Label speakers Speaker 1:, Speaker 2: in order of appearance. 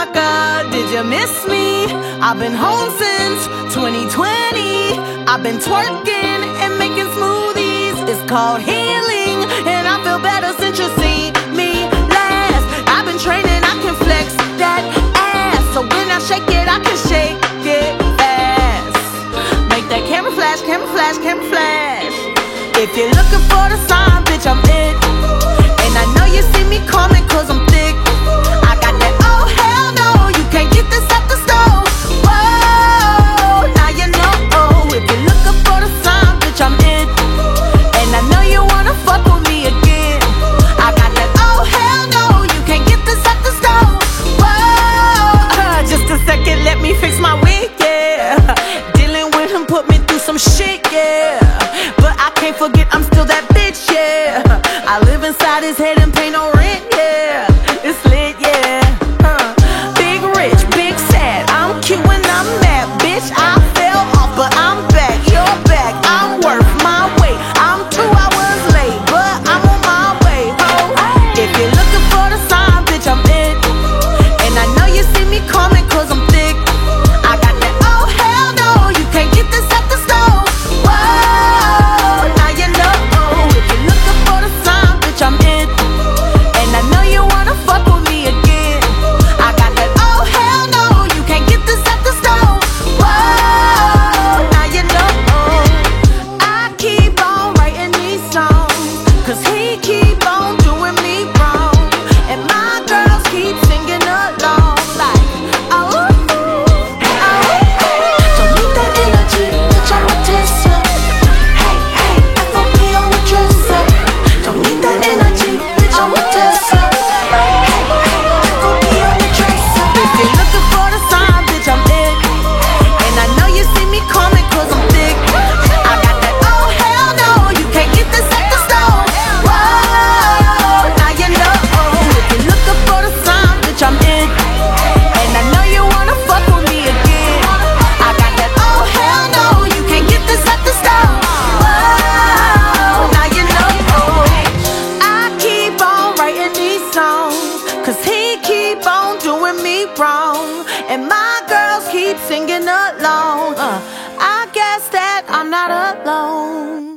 Speaker 1: motherfucker, did you miss me? I've been home since 2020. I've been twerking and making smoothies. It's called healing, and I feel better since you see me last. I've been training, I can flex that ass, so when I shake it, I can shake it fast. Make that camera flash, camera flash, camera flash. If you're looking for the sign, bitch, I'm it. And I know you see me coming, cause I'm thick. I got that, oh hell no, you can't get this out the stove. Whoa, now you know. If you're looking for the sign, bitch, I'm it. And I know you wanna fuck with me again. I got that, oh hell no, you can't get this out the stove. Whoa, just a second, let me fix my wig, yeah. Dealing with him put me through some shit, yeah. But I can't forget I'm still that bitch, yeah. I live inside his head and pay no rent, yeah. It's lit, yeah. Big rich, big sad. I'm cute when I'm mad, bitch. I fell off, but I'm back. You're back. I'm worth my weight. I'm 2 hours late, but I'm on my way home. If you're looking for the sign, bitch, I'm it. And I know you see me coming, cause I'm thick. I got that, oh hell no, you can't get this out the stove. Whoa, now you know. If you're looking for the sign, bitch, I'm it. And I know you wanna fuck with me again. I got that, oh hell no, you can't get this out the stove. Whoa, now you know. I keep on writing these songs, cause he keep on doing me wrong. And my girls keep singing along like, oh, oh, oh. Don't need that energy, bitch, I'm a Tesla. Hey, hey, FOP on the dresser. Don't need that energy, bitch, I'm a Tesla. Hey, hey, FOP on the dresser. If you're looking for the sign, bitch, I'm it. And I know you see me coming, cause I'm thick. I got that, oh hell no, you can't get this out the stove. Whoa, now you know. If you're looking for the sign, bitch, I'm it. And I know you wanna fuck with me again. I got that, oh hell no, you can't get this out the stove. Whoa, now you know. I keep on writing these songs, cause he keep on doing me wrong. And my girls keep singing along. I guess that I'm not alone.